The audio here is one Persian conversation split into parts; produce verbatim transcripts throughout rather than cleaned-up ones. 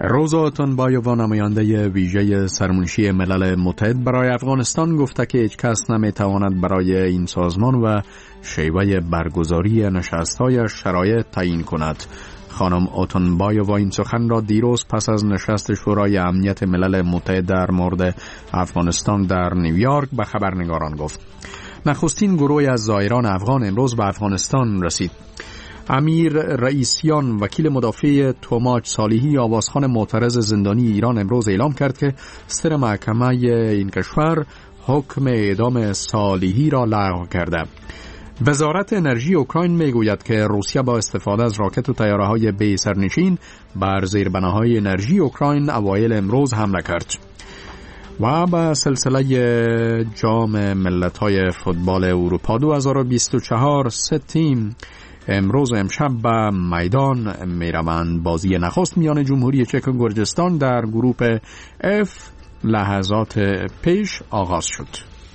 روزا اتنبایووا نماینده ویژه سرمنشی ملل متحد برای افغانستان گفته که هیچ کس نمیتواند برای این سازمان و شیوه برگزاری نشست‌هایش شرایط تعیین کند. خانم اتنبایووا این سخن را دیروز پس از نشست شورای امنیت ملل متحد در مورد افغانستان در نیویورک به خبرنگاران گفت. نخستین گروه از زائران افغان امروز به افغانستان رسید. امیر رئیسیان وکیل مدافع توماج صالحی آوازخوان معترض زندانی ایران امروز اعلام کرد که صدر محکمه این کشور حکم اعدام صالحی را لغو کرده. وزارت انرژی اوکراین میگوید که روسیه با استفاده از راکت و طیاره‌های بی سرنشین بر زیربناهای انرژی اوکراین اوایل امروز حمله کرد. و به سلسله جام ملت‌های فوتبال اروپا دو هزار و بیست و چهار سه تیم امروز و امشب به میدان میروند. بازی نخست میان جمهوری چک و گرجستان در گروه F لحظات پیش آغاز شد.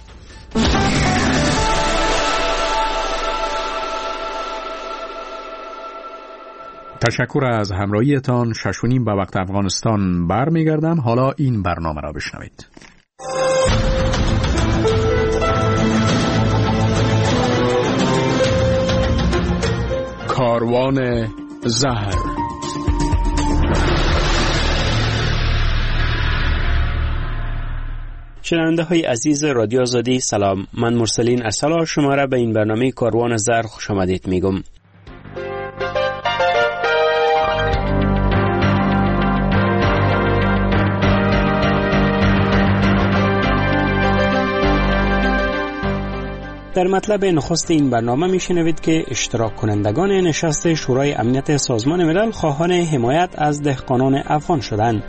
تشکر از همراهیتان. شش و نیم به وقت افغانستان برمیگردم. حالا این برنامه را بشنوید. کاروان زهر. شنونده های عزیز رادیو آزادی سلام. من مرسلین ارسلا شما را به این برنامه کاروان زهر خوش آمدید میگم. در مطلب نخست این برنامه میشنوید که اشتراک کنندگان نشست شورای امنیت سازمان ملل خواهان حمایت از دهقانان افغان شدند.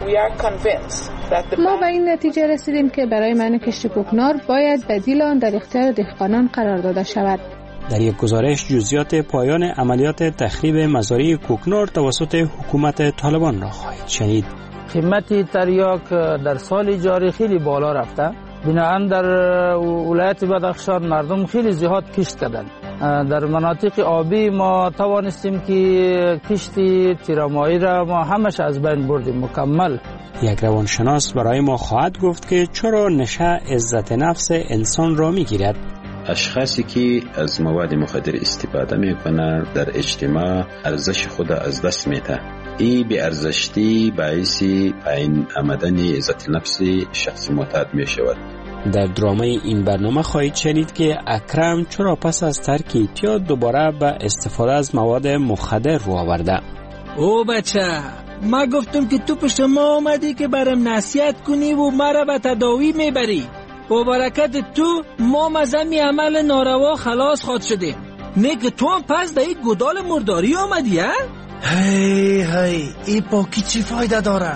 ما به این نتیجه رسیدیم که برای منع کشت کوکنار باید بدیل آن در اختیار دهقانان قرار داده شود. در یک گزارش جزئیات پایان عملیات تخریب مزارع کوکنار توسط حکومت طالبان را خواهید شنید. قیمت تریاک در سال جاری خیلی بالا رفته. بنابراین در ولایت بدخشان مردم خیلی زیاد کشت کردند. در مناطق آبی ما توانستیم که کشتی تیرامایی را ما همش از بین بردیم مکمل. یک روانشناس برای ما خواهد گفت که چرا نشه عزت نفس انسان را میگیرد. اشخاصی که از مواد مخدر استفاده میکنند در اجتماع ارزش خود از دست میده. این بی ارزشی باعث پایین آمدن عزت نفس شخص معتاد می شود. در درامه این برنامه خواهید شنید که اکرم چرا پس از ترک اعتیاد دوباره به استفاده از مواد مخدر رو آورده. او بچه، ما گفتم که تو پشت ما آمدی که برام نصیحت کنی و مرا به تداوی میبری. با برکت تو ما مزمی عمل ناروا خلاص خود شدیم. نه که تو هم پس در این گدال مرداری آمدی ها؟ هی هی این پاکی چی فایده داره؟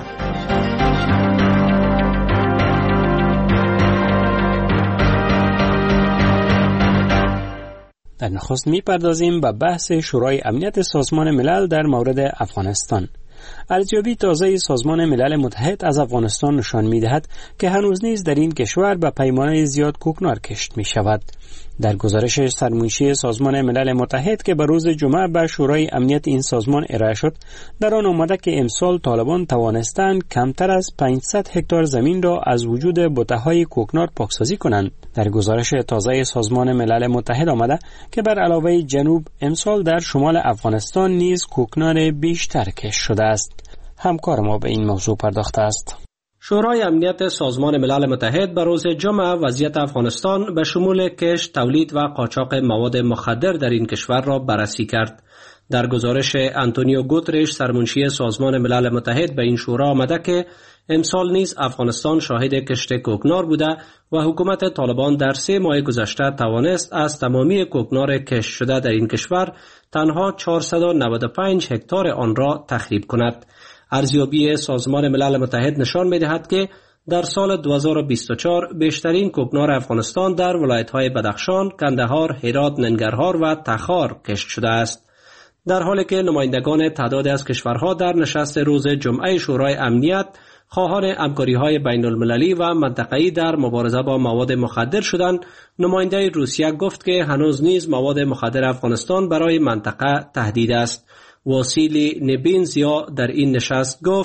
در نخست میپردازیم به بحث شورای امنیت سازمان ملل در مورد افغانستان. ارزیابی تازه سازمان ملل متحد از افغانستان نشان می‌دهد که هنوز نیز در این کشور به پیمانه زیاد کوکنار کشت می‌شود. در گزارش سرمنشی سازمان ملل متحد که به روز جمعه به شورای امنیت این سازمان ارائه شد، در آن آمده که امسال طالبان توانستند کمتر از پانصد هکتار زمین را از وجود بته‌های کوکنار پاکسازی کنند. در گزارش تازه سازمان ملل متحد آمده که بر علاوه جنوب امسال در شمال افغانستان نیز کوکنار بیشتر کشت شده است. همکار ما به این موضوع پرداخته است. شورای امنیت سازمان ملل متحد به روز جمعه وضعیت افغانستان به شمول کشت، تولید و قاچاق مواد مخدر در این کشور را بررسی کرد. در گزارش آنتونیو گوترش سرمنشی سازمان ملل متحد به این شورا آمده که امسال نیز افغانستان شاهد کشت کوکنار بوده و حکومت طالبان در سه ماه گذشته توانست از تمامی کوکنار کشت شده در این کشور تنها چهارصد و نود و پنج هکتار آن را تخریب کند. ارزیابی سازمان ملل متحد نشان می‌دهد که در سال دو هزار و بیست و چهار بیشترین کوکنار افغانستان در ولایت‌های بدخشان، کندهار، هرات، ننگرهار و تخار کشت شده است. در حالی که نمایندگان تعدادی از کشورها در نشست روز جمعه شورای امنیت خواهان همکاری‌های بین‌المللی و منطقه‌ای در مبارزه با مواد مخدر شدند، نماینده روسیه گفت که هنوز نیز مواد مخدر افغانستان برای منطقه تهدید است. واسیلی نبینزیا در این نشست گفت: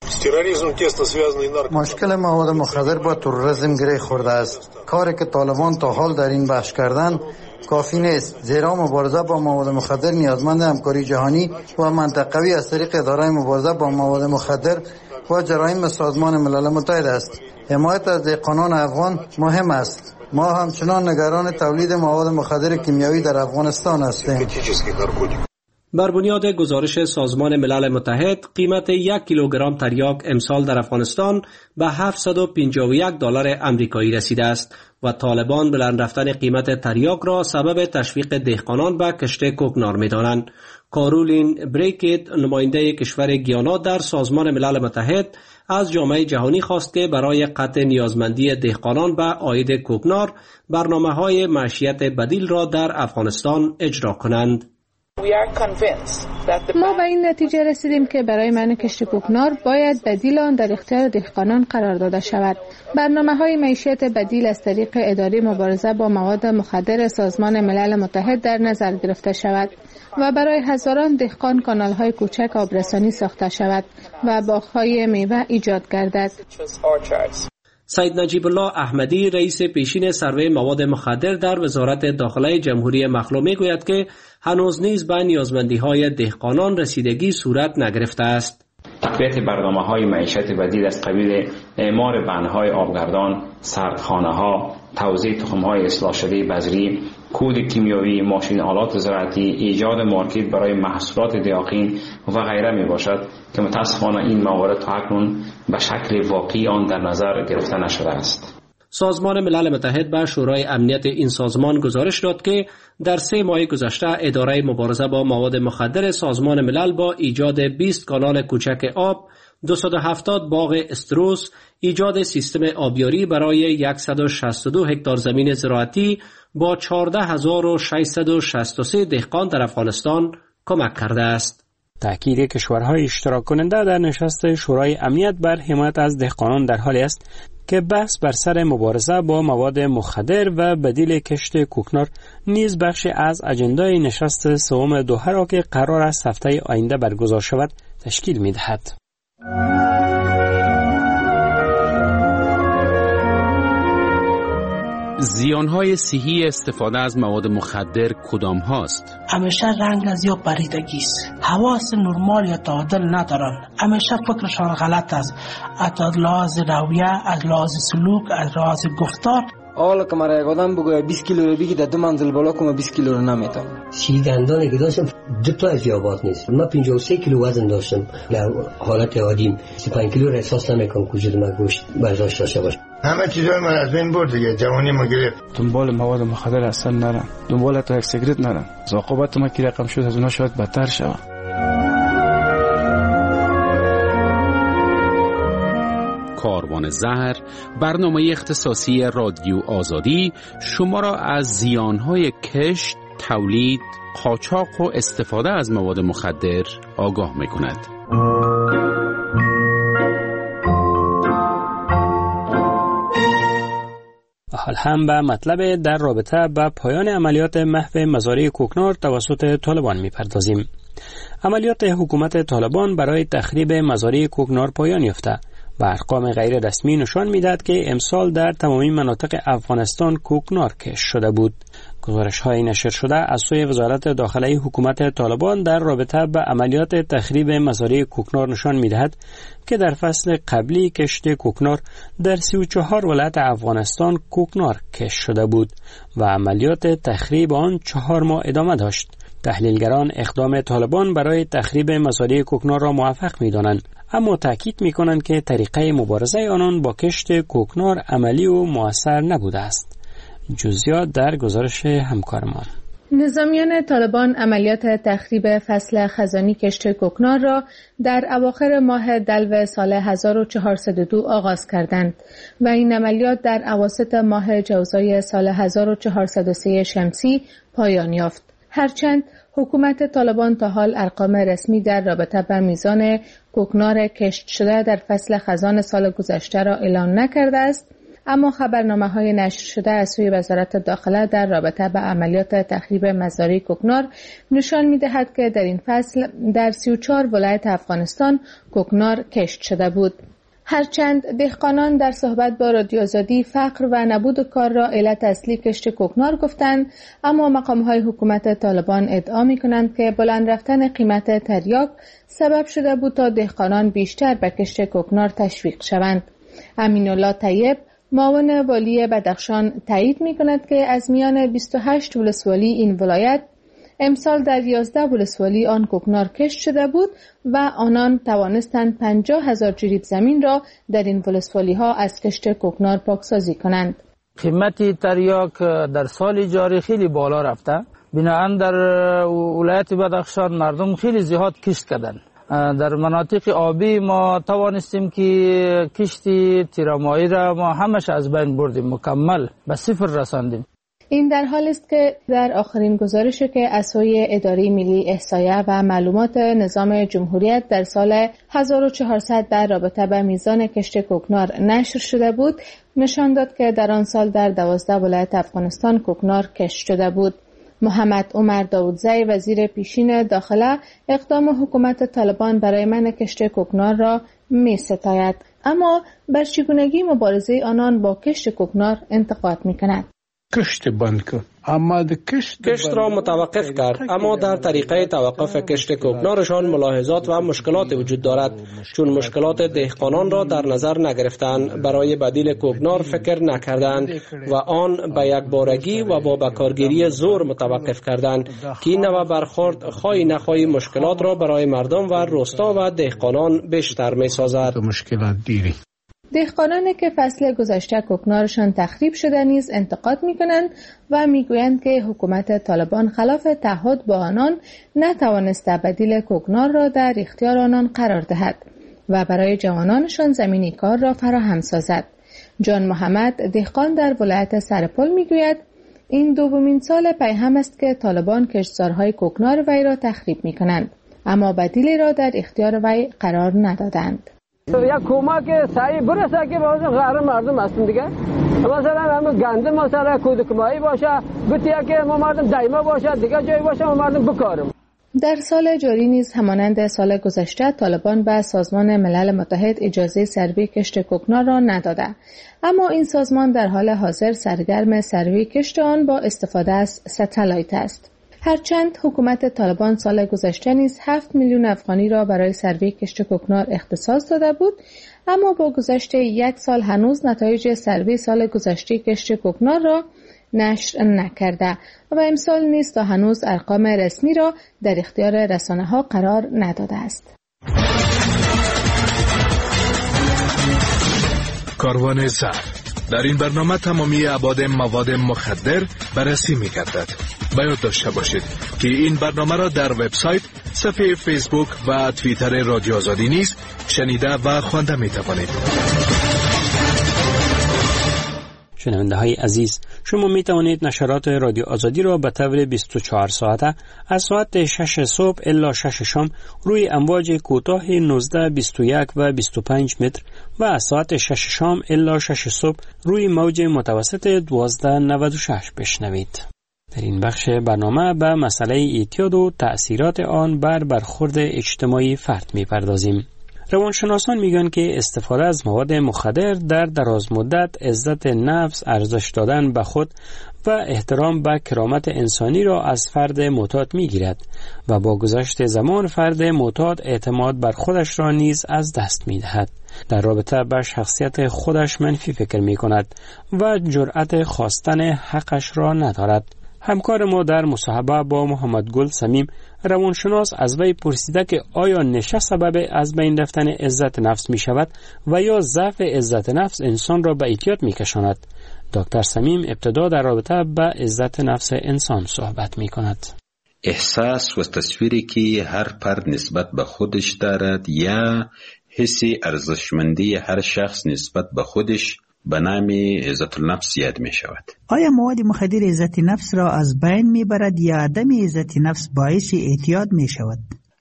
مشکل مواد مخدر با تروریسم گره خورده است. کاری که طالبان تا حال در این بخش کردند کافی نیست، زیرا مبارزه با مواد مخدر نیازمند همکاری جهانی و منطقوی از طریق اداره مبارزه با مواد مخدر و جرایم سازمان ملل متحد است. حمایت از دهقانان افغان مهم است. ما همچنان نگران تولید مواد مخدر کیمیایی در افغانستان هستیم. بر بنیاد گزارش سازمان ملل متحد، قیمت یک کیلوگرم تریاک امسال در افغانستان به هفتصد و پنجاه و یک دلار آمریکایی رسیده است و طالبان بلند رفتن قیمت تریاک را سبب تشویق دهقانان به کشت کوکنار می‌دانند. کارولین بریکت، نماینده کشور گیانا در سازمان ملل متحد، از جامعه جهانی خواست که برای قطع نیازمندی دهقانان به عاید کوکنار برنامه‌های معیشت بدیل را در افغانستان اجرا کنند. ما به این نتیجه رسیدیم که برای منع کشت کوکنار باید بدیل آن در اختیار دهقانان قرار داده شود. برنامه‌های معیشت بدیل از طریق اداره مبارزه با مواد مخدر سازمان ملل متحد در نظر گرفته شود و برای هزاران دهقان کانال‌های کوچک آبرسانی ساخته شود و باغ‌های میوه ایجاد گردد. سید نجیب الله احمدی، رئیس پیشین سروه مواد مخدر در وزارت داخله جمهوری مخلوع میگوید که هنوز نیز به نیازمندی‌های دهقانان رسیدگی صورت نگرفته است. تقویت برنامه‌های معیشت بدیل از قبیل اعمار بندهای آبگردان، سردخانه‌ها، توزیع تخم‌های اصلاح شده بذری، کود کیمیایی، ماشین آلات زراعتی، ایجاد مارکت برای محصولات دقیقین و غیره می باشد که متاسفانه این موارد تا اکنون به شکل واقعی آن در نظر گرفته نشده است. سازمان ملل متحد به شورای امنیت این سازمان گزارش داد که در سه ماه گذشته اداره مبارزه با مواد مخدر سازمان ملل با ایجاد بیست کانال کوچک آب، دویست و هفتاد باغ استروس، ایجاد سیستم آبیاری برای صد و شصت و دو هکتار زمین زراعتی با چهارده هزار و ششصد و شصت و سه دهقان در افغانستان کمک کرده است. تأکید کشورهای اشتراک کننده در نشست شورای امنیت بر حمایت از دهقانان در حالی است که بحث بر سر مبارزه با مواد مخدر و بدیل کشت کوکنار نیز بخش از اجندای نشست سوم دوحه را که قرار است هفته آینده برگزار شود تشکیل می‌دهد. زیانهای صحی استفاده از مواد مخدر کدام هاست؟ همیشه رنگ از یا پریدگی است. حواس نرمال یا تعادل ندارن. همیشه فکرشان غلط است. از لحاظ رویه، از لحاظ سلوک، از لحاظ گفتار. حالا که مرا یک آدم بگوید بیست کیلو رو بگی در دو منزل بالا کنم بیست کیلو رو نمیتونم. سی دندانی که داشتم دو تا از یابات نیست. من پنجاه و سه کیلو وزن داشتم. در حالت عادیم سی و پنج کیلو رو احساس نمیکنم که وجود من گوشت برداشت داشته باشه. همه چیزای من از بین برد دیگه، جوانی ما گرفت. دنبال مواد مخدر اصلا نرم. دنبال تا یک سیگرت نرم. عاقبت ما کی رقم شد از اونها شاید بدتر شود. کاروان زهر، برنامه اختصاصی رادیو آزادی شما را از زیانهای کشت، تولید، قاچاق و استفاده از مواد مخدر آگاه می‌کند. حال هم به مطلب در رابطه با پایان عملیات محو مزارع کوکنار توسط طالبان می‌پردازیم. عملیات حکومت طالبان برای تخریب مزارع کوکنار پایان یافته و ارقام غیر رسمی نشان می‌دهد که امسال در تمامی مناطق افغانستان کوکنار کشت شده بود. گزارش‌های نشر شده از سوی وزارت داخله حکومت طالبان در رابطه با عملیات تخریب مزارع کوکنار نشان می‌دهد که در فصل قبلی کشت کوکنار در سی و چهار ولایت افغانستان کوکنار کشت شده بود و عملیات تخریب آن چهار ماه ادامه داشت. تحلیلگران اقدام طالبان برای تخریب مزارع کوکنار را موفق می‌دانند، اما تأکید می‌کنند که طریقه مبارزه آنان با کشت کوکنار عملی و مؤثر نبوده است. جزئیات در گزارش همکارمان. نظامیان طالبان عملیات تخریب فصل خزانی کشت کوکنار را در اواخر ماه دلو سال هزار و چهارصد و دو آغاز کردند و این عملیات در اواسط ماه جوزای سال هزار و چهارصد و سه شمسی پایان یافت. هرچند حکومت طالبان تا حال ارقام رسمی در رابطه با میزان کوکنار کشت شده در فصل خزان سال گذشته را اعلام نکرده است، اما خبرنامه‌های نشر شده از سوی وزارت داخله در رابطه با عملیات تخریب مزارع کوکنار نشان می‌دهد که در این فصل در سی و چهار ولایت افغانستان کوکنار کشت شده بود. هرچند دهقانان در صحبت با رادیو آزادی فقر و نبود کار را علت اصلی کشت کوکنار گفتند، اما مقام‌های حکومت طالبان ادعا می‌کنند که بلند رفتن قیمت تریاک سبب شده بود تا دهقانان بیشتر به کشت کوکنار تشویق شوند. امین‌الله طیب، معاون والی بدخشان، تایید می‌کند که از میان بیست و هشت ولسوالی این ولایت امسال در یازده ولسوالی آن کوکنار کشت شده بود و آنان توانستند پنجاه هزار جریب زمین را در این ولسوالی ها از کشت کوکنار پاکسازی کنند. قیمت تریاک در سال جاری خیلی بالا رفته، بنابراین در ولایت بدخشان مردم خیلی زیاد کشت کردن. در مناطق آبی ما توانستیم که کشتی تیرامایی را ما همش از بین بردیم، مکمل به صفر رساندیم. این در حال است که در آخرین گزارشی که از سوی اداره ملی احصایه و معلومات نظام جمهوریت در سال هزار و چهارصد در رابطه با میزان کشت کوکنار نشر شده بود، نشان داد که در آن سال در دوازده ولایت افغانستان کوکنار کشت شده بود. محمد عمر داودزی، وزیر پیشین داخله، اقدام حکومت طالبان برای منع کشت کوکنار را می ستاید، اما بر چگونگی مبارزه آنان با کشت کوکنار انتقاد می کند. کشت بند کرد، اما کشت, کشت را متوقف کرد، اما در طریقه توقف کشت کوکنارشان ملاحظات و مشکلات وجود دارد، چون مشکلات دهقانان را در نظر نگرفتند، برای بدیل کوکنار فکر نکردند و آن به یک بارگی و با بکارگیری زور متوقف کردند که این نوع برخورد خواهی نخواهی مشکلات را برای مردم و روستا و دهقانان بیشتر می سازد. مشکلات دیری دهقانانی که فصل گذشته کوکنارشان تخریب شده نیز انتقاد می‌کنند و می‌گویند که حکومت طالبان خلاف تعهد با آنان نتوانسته بدیل کوکنار را در اختیار آنان قرار دهد و برای جوانانشان زمینی کار را فراهم سازد. جان محمد، دهقان در ولایت سرپل، می‌گوید این دومین سال پیهم است که طالبان کشتزارهای کوکنار وی را تخریب می‌کنند، اما بدیلی را در اختیار وی قرار ندادند. یک کمک سعی برسه که باز غیر مردم هستن دیگه، مثلا همه گنده مثلا کودکمایی باشه، بتیه که ما مردم دایما باشه، دیگه جایی باشه ما مردم بکارم. در سال جاری نیز همانند سال گذشته طالبان به سازمان ملل متحد اجازه سروی کشت کوکنار را نداده، اما این سازمان در حال حاضر سرگرم سروی کشت آن با استفاده از ستلایت است. هرچند حکومت طالبان سال گذشته نیز هفت میلیون افغانی را برای سروی کشت کوکنار اختصاص داده بود، اما با گذشت یک سال هنوز نتایج سروی سال گذشته کشت کوکنار را نشر نکرده و امسال نیز تا هنوز ارقام رسمی را در اختیار رسانه‌ها قرار نداده است. کاروان زهر. در این برنامه تمامی ابعاد مواد مخدر بررسی می‌گردد. باید داشته باشید که این برنامه را در وبسایت، صفحه فیسبوک و توییتر رادیو آزادی نیز شنیده و خوانده می‌توانید. شنونده های عزیز، شما می توانید نشرات رادیو آزادی را به طور بیست و چهار ساعته از ساعت شش صبح الی شش شام روی امواج کوتاه نوزده، بیست و یک و بیست و پنج متر و از ساعت شش شام الی شش صبح روی موج متوسط دوازده نود و شش بشنوید. در این بخش برنامه به مسئله اعتیاد و تأثیرات آن بر برخورد اجتماعی فرد می پردازیم. روانشناسان میگن که استفاده از مواد مخدر در دراز مدت عزت نفس، ارزش دادن به خود و احترام به کرامت انسانی را از فرد معتاد میگیرد و با گذشت زمان فرد معتاد اعتماد بر خودش را نیز از دست میدهد. در رابطه با شخصیت خودش منفی فکر میکند و جرأت خواستن حقش را ندارد. همکار ما در مصاحبه با محمد گل صمیم، روانشناس، از وی پرسیده که آیا نشه سبب از بین رفتن عزت نفس می شود و یا ضعف عزت نفس انسان را به اعتیاد می کشاند. دکتر صمیم ابتدا در رابطه با عزت نفس انسان صحبت می کند. احساس و تصویری که هر فرد نسبت به خودش دارد یا حسی ارزشمندی هر شخص نسبت به خودش به نام عزت النفس یاد می شود. آیا مواد مخدر عزت نفس را از بین می برد یا عدم عزت نفس باعث اعتیاد می شود؟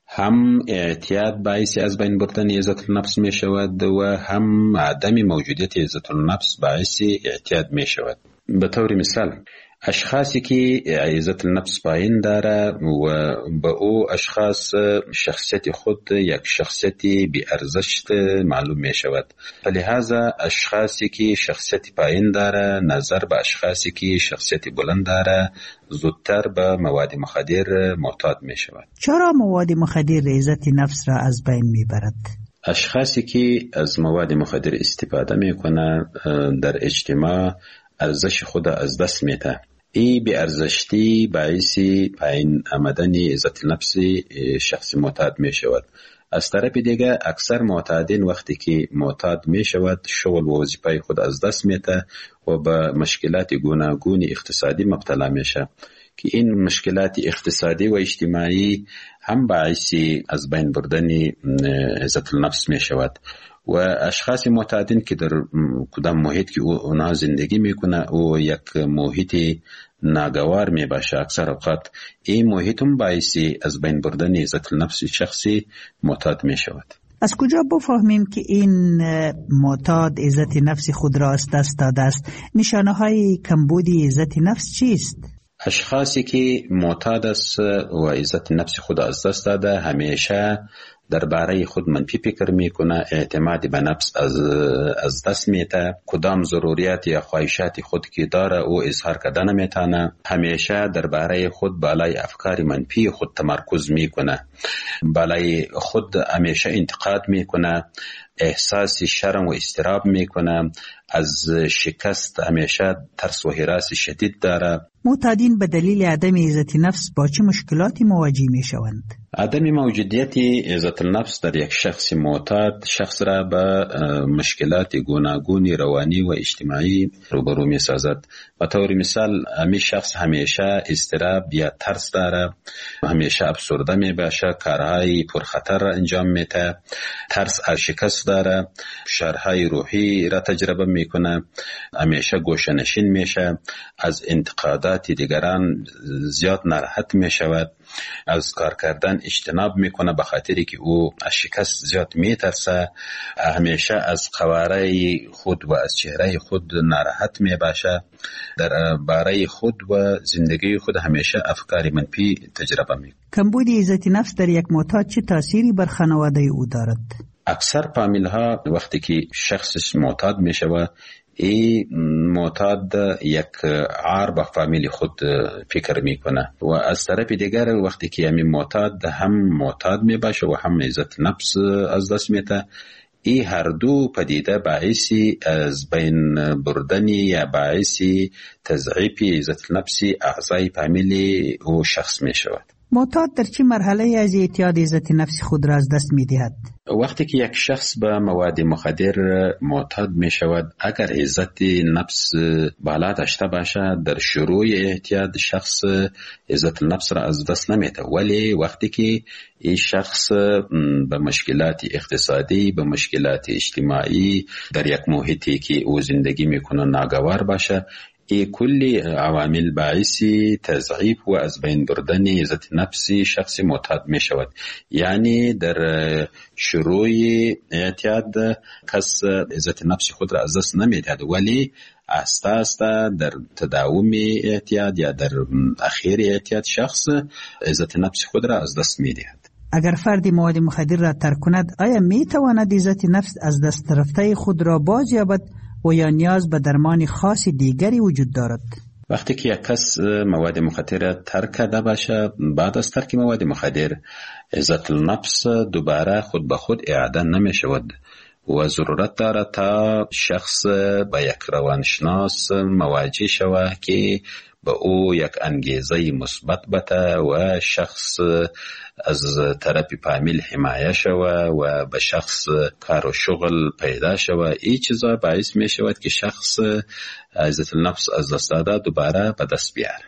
هم اعتیاد باعث از بین بردن عزت النفس می شود و هم عدم موجودیت عزت النفس باعث اعتیاد می شود. به طور مثال اشخاصی که عزت النفس پایین داره و به او اشخاص شخصیت خود یک شخصیت بی ارزش معلوم می شود. لہذا اشخاصی که شخصیت پایین داره نظر به اشخاصی که شخصیت بلند داره زودتر به مواد مخدر معتاد می شود. چرا مواد مخدر عزت نفس را از بین می برد؟ اشخاصی که از مواد مخدر استفاده می کنند در اجتماع ارزش خود از دست میده. ای بی ارزشتی باعث پایین آمدن عزت نفس شخص معتاد می شود. از طرف دیگه اکثر معتادین وقتی که معتاد می شود شغل و وظیفه خود از دست میده و به مشکلات گوناگون اقتصادی مبتلا میشه که این مشکلات اقتصادی و اجتماعی هم باعث از بین بردن عزت النفس می شود. و اشخاص معتادین که در کدام محیط که اونا زندگی میکنه او یک محیط ناگوار می باشه اکثر اوقات این محیط هم باعث از بین بردن عزت النفس شخصی معتاد می شود. از کجا بفهمیم که این معتاد عزت نفس خود را از دست داده است؟ نشانه های کمبودی عزت نفس چیست؟ اشخاصی که معتاد است و عزت نفس خود از دست داده همیشه درباره خود منفی فکر میکنه، اعتماد به نفس از از دست میده، کدام ضروریات یا خواهشات خود که داره او اظهار کردن نمیتونه، همیشه درباره خود بالای افکار منفی خود تمرکز میکنه، بالای خود همیشه انتقاد میکنه، احساس شرم و اضطراب میکنه، از شکست همیشه ترس و هراس شدید داره. معتادین به دلیل عدم عزت نفس با چه مشکلاتی مواجه میشوند؟ عدم موجودیت عزت النفس در یک شخص معتاد شخص را به مشکلات گوناگون روانی و اجتماعی روبرو می سازد. به طور مثال همین شخص همیشه اضطراب یا ترس داره، همیشه افسرده می باشه، کارهای پرخطر را انجام میده، ترس از شکست داره، شرهای روحی را تجربه میکنه، همیشه گوشه‌نشین میشه، از انتقادات دیگران زیاد ناراحت میشود، از کار کردن اجتناب میکنه به خاطری که او از شکست زیاد میترسه، همیشه از قواره خود و از چهره خود ناراحت میباشه، در باره خود و زندگی خود همیشه افکار منفی تجربه میکنه. کمبود عزت نفس در یک معتاد چه تأثیری بر خانواده او دارد؟ اکثر فامیل ها وقتی که شخص معتاد میشوه ای معتاد یک عار به فامیل خود فکر میکنه و از طرف دیگر وقتی که همین معتاد هم معتاد میباشه و هم عزت نفس از دست میده، ای هر دو پدیده باعثی از بین بردن یا باعثی تضعیف عزت نفس اعضای فامیل و شخص میشود. معتاد در چه مرحله از اعتیاد عزت نفس خود را از دست میدهد؟ وقتی که یک شخص به مواد مخدر معتاد می شود، اگر عزت نفس بالا داشته باشه در شروع اعتیاد شخص عزت نفس را از دست نمیده، ولی وقتی که این شخص به مشکلات اقتصادی، به مشکلات اجتماعی در یک محیطی که او زندگی میکنه ناگوار باشه، ای کلی عوامل باعثی تضعیف و از بین بردن عزت نفسی شخص معتاد می شود. یعنی در شروع اعتیاد کس عزت نفسی خود را از دست نمی دهد، ولی آسته آسته در تداوم اعتیاد یا در اخیر اعتیاد شخص عزت نفسی خود را از دست می دهد. اگر فردی مواد مخدر را ترک کند، آیا می تواند عزت نفس از دست رفته خود را باز یابد و یا نیاز به درمان خاص دیگری وجود دارد؟ وقتی که یک کس مواد مخدر ترک کرده باشه، بعد از ترک مواد مخدر عزت النفس دوباره خود به خود اعاده نمی شود و ضرورت داره تا شخص با یک روانشناس مواجه شود که به او یک انگیزه مثبت بده و شخص از طرف فامیل حمایه شود و به شخص کار و شغل پیدا شود. این چیزا باعث می شود که شخص عزت النفس از دست داده دوباره به دست بیاره.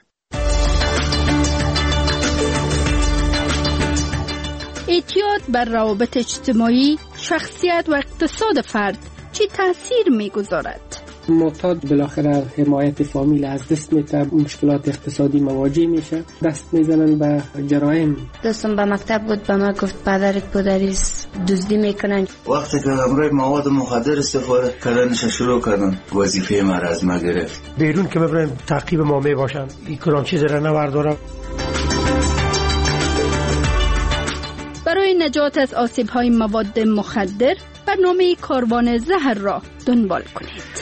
اعتیاد بر روابط اجتماعی، شخصیت و اقتصاد فرد چی تأثیر می گذارد؟ معتاد بالاخره حمایت فامیل از دست میده، مشکلات اقتصادی مواجه میشه، دست میزنن به جرایم. دوستم به مکتب بود، به ما گفت پدرت پدریست دزدی میکنن. وقتی که همراه مواد مخدر استفاده کردنش شروع کردن، وظیفه ما از ما گرفت. بیرون که ببرن تعقیب ما میباشن، این کلام چیز را نبردارم. برای نجات از آسیب‌های مواد مخدر برنامه کاروان زهر را دنبال کنید.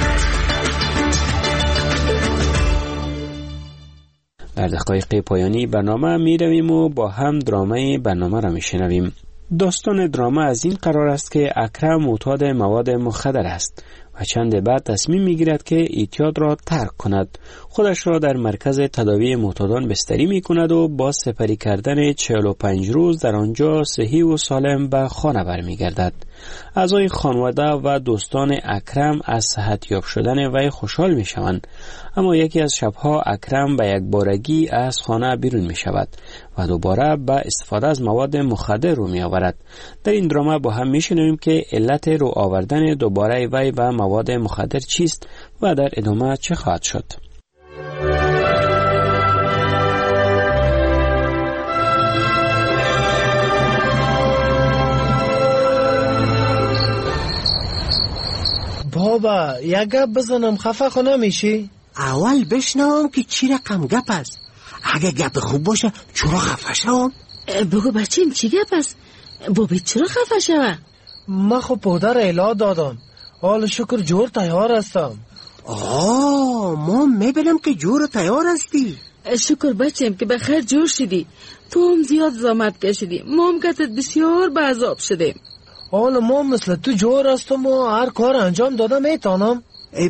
در دقایق پایانی برنامه می رویم و با هم درامه برنامه را می شنویم. داستان درامه از این قرار است که اکرم معتاد مواد مخدر است و چند بعد تصمیم می گیرد که اعتیاد را ترک کند. خودش را در مرکز تداوی معتادان بستری می کند و با سپری کردن چهل و پنج روز در آنجا صحیح و سالم به خانه برمی گردد. اعضای خانواده و دوستان اکرم از صحت یاب شدن وی خوشحال می شوند، اما یکی از شبها اکرم به یک بارگی از خانه بیرون می شود و دوباره به استفاده از مواد مخدر رو می آورد. در این درامه با هم می شنویم که علت رو آوردن دوباره وی به مواد مخدر چیست و در ادامه چه خواهد شد. بابا یک گپ بزنم خفه خو نمیشی؟ اول بشنوم که چی رقم گپ است. اگه گپ خوب باشه چرا خفه شوم؟ بگو بچیم چی گپ است؟ بابی چرا خفه شوه؟ من خو پودر اعلا دادم، حال شکر جور تیار هستم. آه ما میبینم که جور تیار هستی. شکر بچیم که بخیر جور شدی. تو هم زیاد زحمت کشیدی، ما هم کتت بسیار به عذاب شدیم. حالا ما مثل تو جور هستم و هر کار انجام دادم میتانم.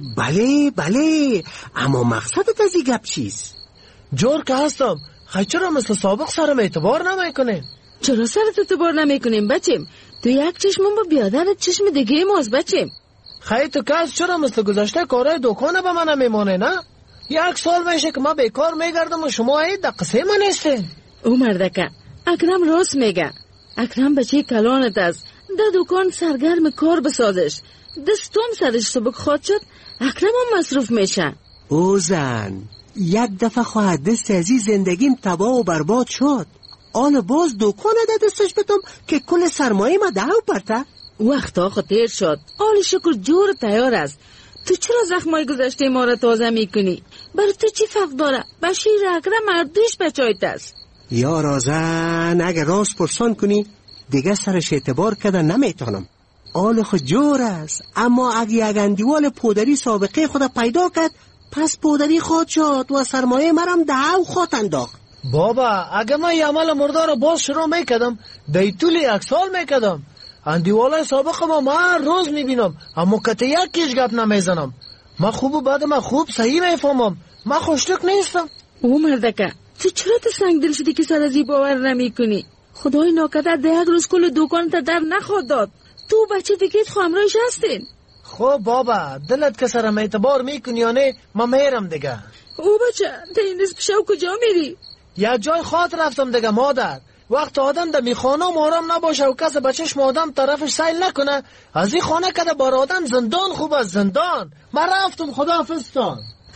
بله بله، اما مقصدت از این گپ چیست؟ جور که هستم، خیلی چرا مثل سابق سرم اعتبار نمیکنیم؟ چرا سرت اعتبار نمیکنیم بچیم؟ تو یک چشمم با بیادرت چشم دیگه ماست بچیم. خیلی تو کس چرا مثل گذشته کارهای دکانه به من نمیمانه نه؟ یک سال میشه که ما بیکار میگردم و شما این دقیقه من نیستین. او مردکه اکرم راست میگه. اکرم بچه کلانت است، در دکان سرگرم کار بسازش. دستم سرش سبک خواهد شد، اکرم هم مصروف میشه. او زن یک دفعه خواهد دست از این زندگیم تباه و برباد شد. آن باز دکان ده دستش بتم که کل سرمایه ما دهو پرته. وقتا خود تیر شد، آل شکر جور تیار است. تو چرا زخمای گذشته ما را تازه میکنی؟ برای تو چی فرق داره؟ بشیر اکرم مردوش بچایت است. یا رازن اگه راست پرسان کنی دیگه سرش اعتبار کده نمیتونم. آل خود جور است، اما اگه یک اندیوال پودری سابقه خود پیدا کرد پس پودری خواد شد و سرمایه مرم دهو خواد انداخت. بابا اگه من یه عمل مردار رو باز شروع میکدم دی طول یک سال میکدم. اندیوالای سابق ما ما هر روز میبینم، اما کته یکیش گپ نمیزنم. من خوب و بعد من خوب صحیح میفهمم، من خوشتک نیستم. او مردکه تو چرا تو سنگ دل شدی که سر از این باور نمی کنی؟ خدای ناکدر ده یک روز کل دکان تا در نخواد داد. تو بچه فکرت خامرایش هستین. خب بابا دلت که سرم اعتبار میکنی یا نه من میرم دیگه. او بچه ده این نصف شو کجا میری؟ یک جای خاطر رفتم دیگه مادر. وقت آدم در میخانه آرام نباشه و کس بچهش آدم طرفش سیل نکنه، از این خانه کده بار آدم زندان خوب از زندان. من رفتم، خداحافظتان.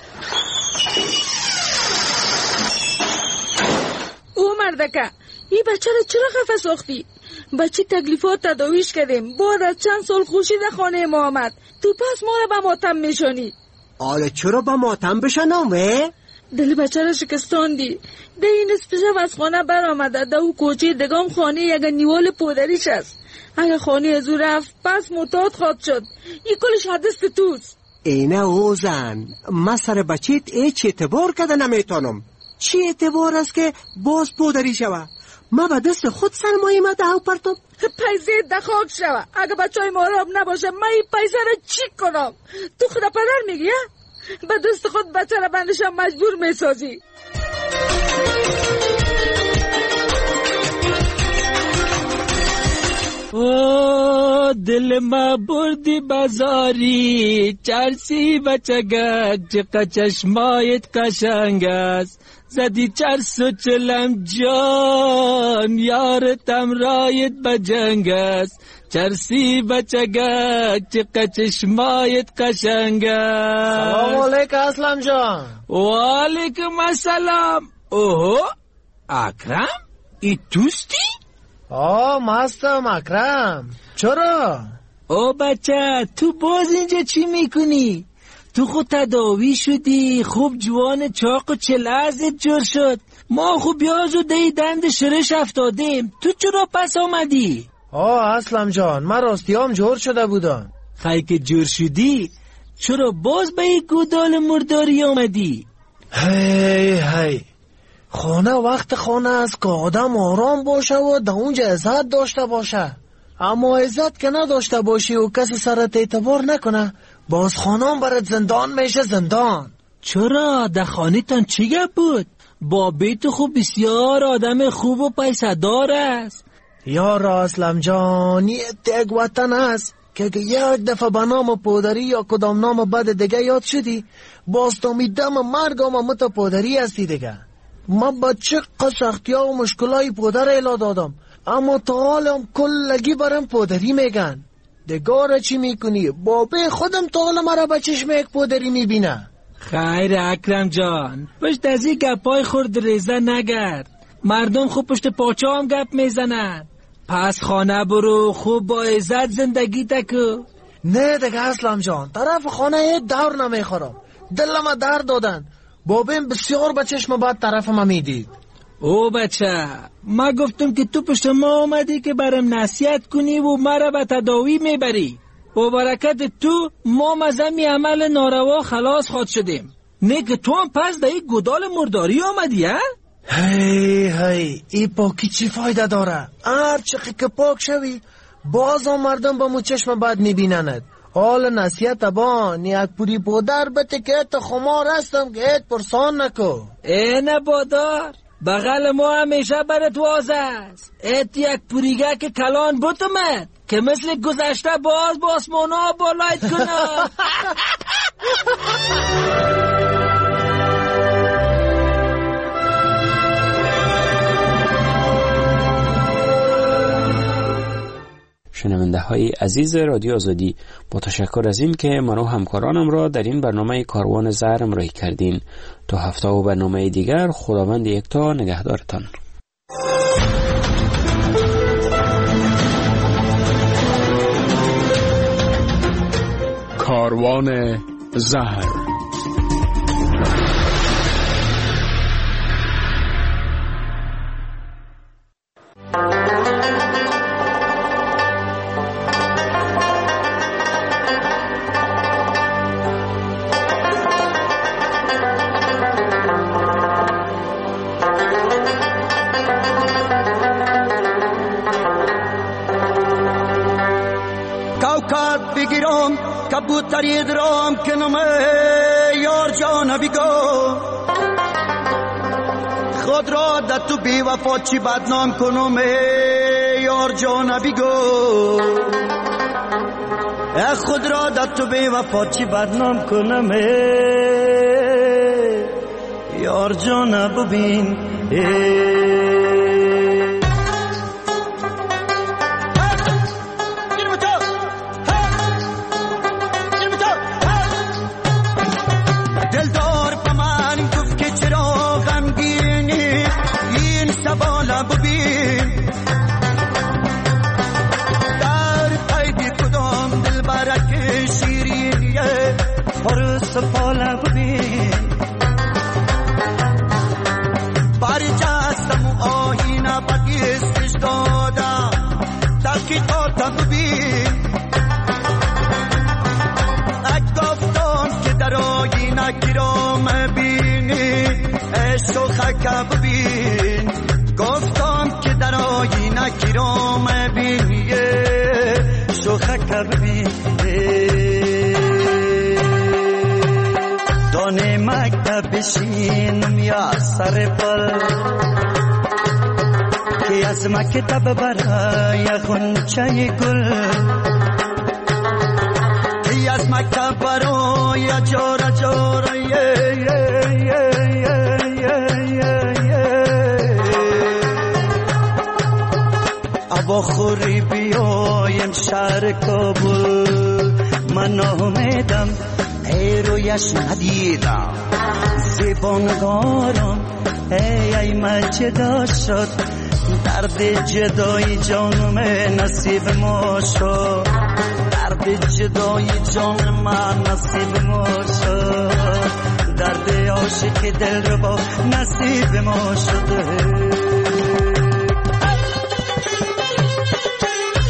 او مردکه این بچه را چرا خفه ساختی؟ بچه تکلیفات تداویش کردیم، بعد از چند سال خوشی در خانه ما آمد، تو پس ما را به ماتم میشانی. آله چرا به ماتم بشنم وی؟ دل بچه را شکستاندی. ده این نصف شب از خانه بر آمده، ده او کوچه دگام خانه یک نیوال پودریش است. اگه خانه از او رفت پس معتاد خواد شد. این کلش حدست توست. اینه او زن، من سر بچهت ایچ اعتبار کده نمیتونم. چی اعتبار است که باز پودری شوه؟ ما به دست خود سرمایه ما دهو پرتم. پیسه دخاک شوه. اگه بچه های ماراب نباشه من این پیسه را چی کنم؟ تو خدا پدر میگی؟ به دست خود بچه را بندشم مجبور میسازی. او دل ما بردی بازاری، چرسی بچه گج چشمایت قشنگ است، زدی چرس و چلم جان، یارتم رایت بجنگ است، چرسی بچگک چقه چشمایت قشنگ است. سلام علیکم اسلم جان. و علیکم السلام. اوه اکرم ای دوستی؟ آه مستم اکرم. چرا؟ او بچه تو باز اینجا چی میکنی؟ تو خود تداوی شدی، خوب جوان چاق و چلازت جور شد، ما خوب بیازو دی دند شرش افتادیم، تو چرا پس آمدی؟ آه اسلم جان من راستیام جور شده بودم. خیلی که جور شدی چرا باز به این گودال مرداری آمدی؟ هی هی خانه وقت خانه است که آدم آرام باشه و در اونجا عزت داشته باشه، اما عزت که نداشته باشی و کسی سرت اعتبار نکنه، باز خانم برات زندان میشه زندان. چرا؟ در خانه تان چی گپ بود؟ بابی تو خوب بسیار آدم خوب و پیسه دار است. یار اسلم جان یک وطن است که یک دفعه به نام پادری یا کدام نام بد دیگه یاد شدی، باز تو می دم مرگم هم تو پادری هستی دیگه. من بچه سختی ها و مشکلای پادر ایلا دادم، اما تا حالم کلگی برم پادری میگن. دگاره چی میکنی؟ بابه خودم تا حال مرا به چشم یک پادری میبینه. خیر اکرم جان، پشت از این گپای خورد ریزه نگرد، مردم خوب پشت پاچه هم گپ میزنن. پس خانه برو، خوب با عزت زندگی تکو. نه دیگه اسلم جان، طرف خانه یه دور نمیخورم، دلم درد دادن. بابیم بسیار به چشم بعد طرف ما میدید. او بچه ما گفتم که تو پشت ما آمدی که برم نصیحت کنی و مرا به تداوی میبری. با برکت تو ما مزمی عمل ناروا خلاص خود شدیم. نه که تو هم پس در این گودال مرداری آمدی ها؟ هی هی ای پاکی چی فایده داره؟ هر چقی که پاک شوی باز هم مردم با مو چشم بد میبینند. حال نصیحت بان یک پوری بودر بته که ایت خمار هستم که ایت پرسان نکو. اینه بادار بغل ما همیشه برات واز است. ایت یک پوریگه که کلان بوتمت که مثل گذشته باز با آسمانا بالایت کنم. شنونده های عزیز رادیو آزادی، با تشکر از این که من و همکارانم را در این برنامه کاروان زهر همراهی کردین. تا هفته و برنامه دیگر خداوند یکتا نگهدارتان. کاروان زهر. بگیرم کبوتری درام کنم یار جان بیگو، خود را در تو بی وفا چی بدنام کنم یار جان بیگو، خود را در تو بی وفا چی بدنام کنم یار جان ببین. سفاله ببین باری جستم و آینه بگیستش دادم تحقیقات ببین، گفتم که در آینه گرام بینی عشق و خکه ببین، گفتم که در آینه گرام بینی عشق و خکه ببین. دانه مکتب بشینم یا سر پل که از مکتب برای غنچه گل، که از مکتب برای جار جار هوا خوری بیایم شهر کابل. من آمدم ای رویش ندیدم زبانگارم ای ای من جدا شد درد جدای جانم نصیب ما شد درد جدای جان من نصیب ما شد درد عاشق دل رو با نصیب ما شده